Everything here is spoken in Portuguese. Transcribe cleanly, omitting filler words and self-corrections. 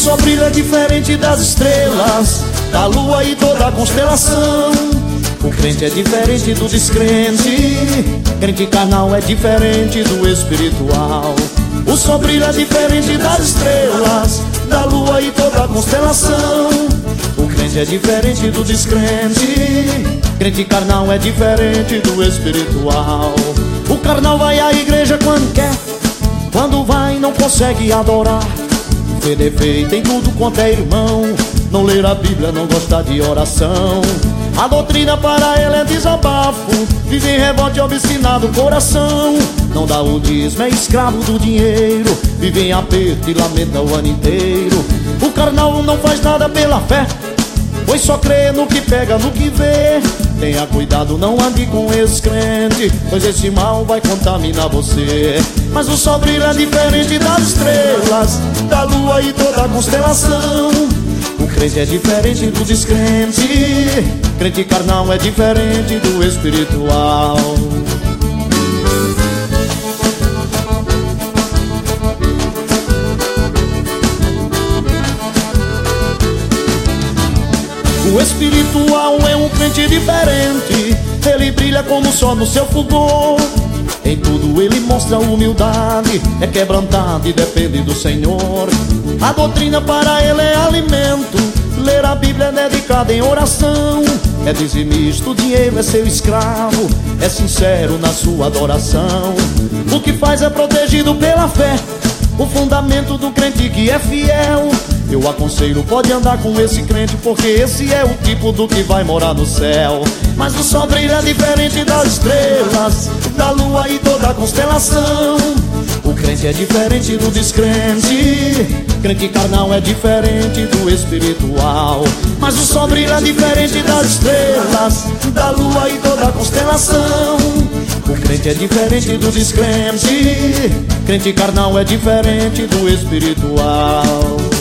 sol brilha diferente das estrelas, da lua e toda a constelação. O crente é diferente do descrente, crente carnal é diferente do espiritual. O sol brilha diferente das estrelas, da lua e toda a constelação. O crente é diferente do descrente, crente carnal é diferente do espiritual. O carnal vai à igreja quando quer, quando vai não consegue adorar. Vê defeito em tudo quanto é irmão, não ler a Bíblia, não gosta de oração. A doutrina para ele é desabafo, vive em revolte obstinado o coração. Não dá o dízimo, é escravo do dinheiro, vive em aperto e lamenta o ano inteiro. O carnal não faz nada pela fé, pois só crê no que pega, no que vê. Tenha cuidado, não ande com esse crente, pois esse mal vai contaminar você. Mas o sol brilha diferente das estrelas, da lua e toda a constelação. O crente é diferente do descrente, crente carnal é diferente do espiritual. O espiritual é um crente diferente, ele brilha como o sol no seu fulgor. Em tudo ele mostra humildade, é quebrantado e depende do Senhor. A doutrina para ele é alimento, ler a Bíblia é dedicado em oração. É dizimista, o dinheiro é seu escravo, é sincero na sua adoração. O que faz é protegido pela fé, o fundamento do crente que é fiel. Eu aconselho, pode andar com esse crente, porque esse é o tipo do que vai morar no céu. Mas o sol brilha diferente das estrelas, da lua e toda a constelação. O crente é diferente do descrente, crente carnal é diferente do espiritual. Mas o sol brilha diferente das estrelas, da lua e toda a constelação. O crente é diferente do descrente, crente carnal é diferente do espiritual.